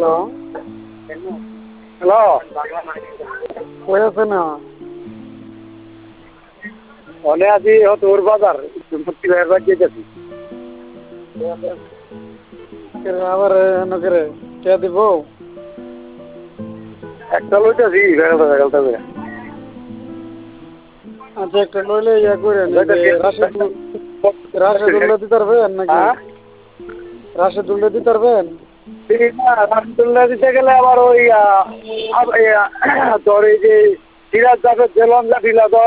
hello hello কই আছে না অনে আছি তোর বাজার মুক্তি ভাইয়ের বাড়ি যেতেছি আবার নগরে কে দিব একটা লইতেছি বেড়াতে আচ্ছা একটা নইলে ইয়া করেন এই যে রাশেদুল্লাহ দিতে পারবেন নাকি রাশেদুল্লাহ দিতে পারবেন রামদুল্লাহ দিতে গেলে আবার ওই তোর এই যে সিরাজ যাবে জেলন যা ঢিলা